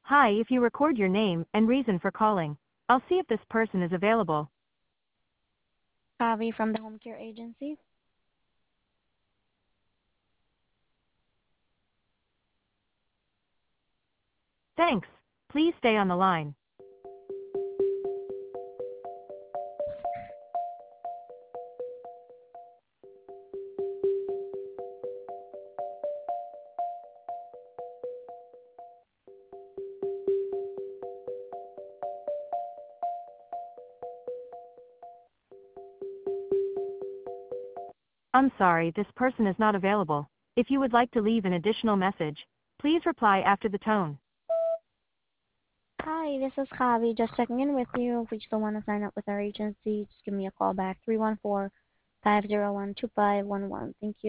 Hi, if you record your name and reason for calling, I'll see if this person is available. Javi from the home care agency. Thanks. Please stay on the line. I'm sorry, this person is not available. If you would like to leave an additional message, please reply after the tone. Hi, this is Javi. Just checking in with you. If you still want to sign up with our agency, just give me a call back, 314-501-2511. Thank you.